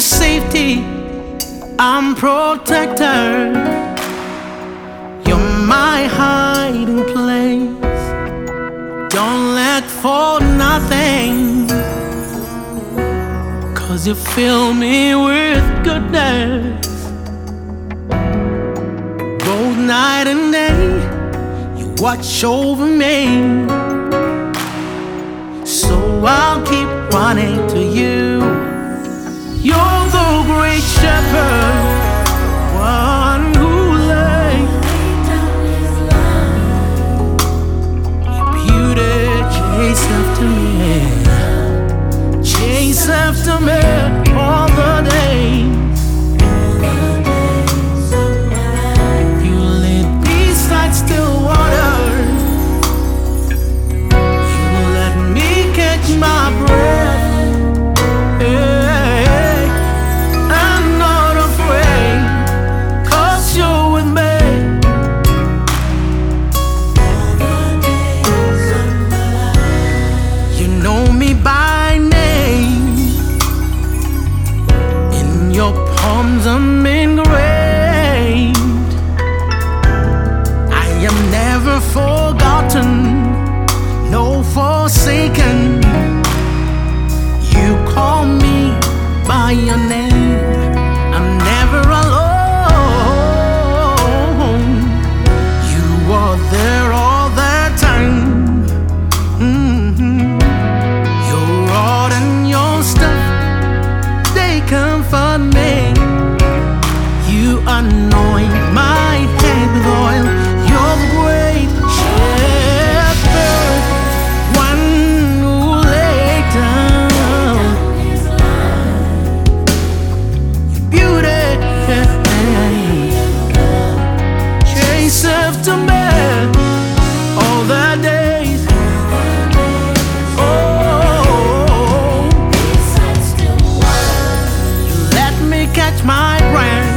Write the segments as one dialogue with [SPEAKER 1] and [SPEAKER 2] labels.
[SPEAKER 1] safety, I'm protector. You're my hiding place. Don't let for nothing, 'cause you fill me with goodness. Both night and day, you watch over me. So I'll keep running to you. You're the great shepherd, one who laid down his life. Your beauty chase after me, chase after me all the days. You lead beside still water. You let me catch my breath. I'm engraved. I am never forgotten, no forsaken. You call me by your name. I'm never alone. You are there all the time. Your rod and your staff, they comfort me. You anoint my head with oil. You're the great shepherd, one who laid down his life. Your beauty chase after me all the days. Oh, you let me catch my breath.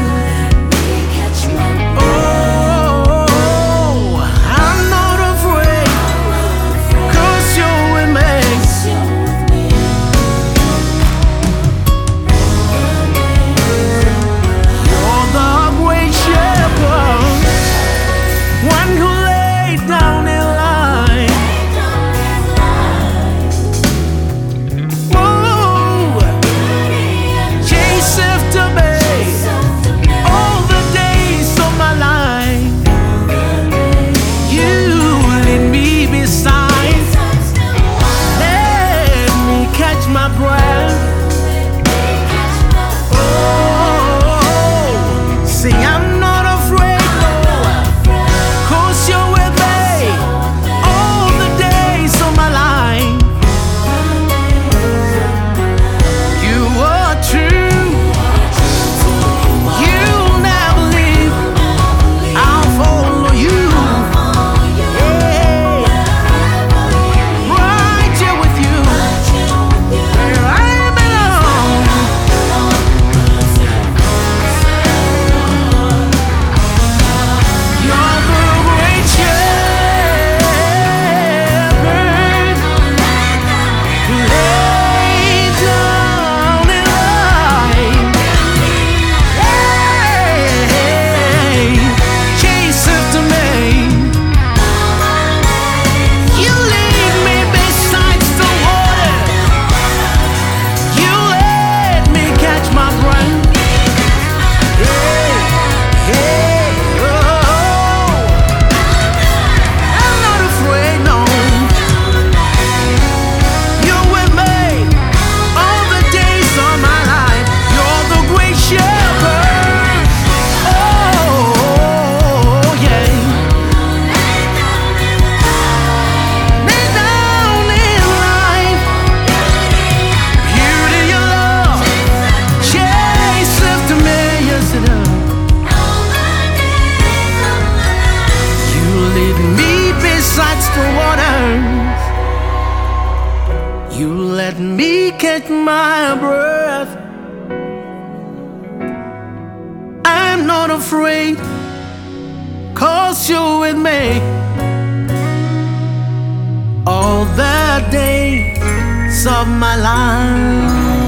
[SPEAKER 1] You let me catch my breath. I'm not afraid, 'cause you're with me all the days of my life.